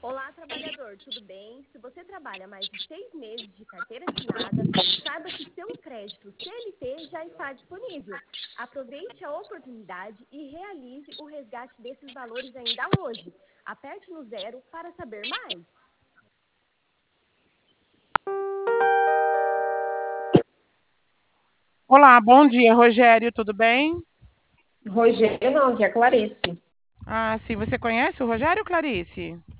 Olá, trabalhador, tudo bem? Se você trabalha mais de 6 meses de carteira assinada, saiba que seu crédito CLT já está disponível. Aproveite a oportunidade e realize o resgate desses valores ainda hoje. Aperte no 0 para saber mais. Olá, bom dia, Rogério, tudo bem? Rogério, não, que é Clarice. Ah, sim, você conhece o Rogério, Clarice?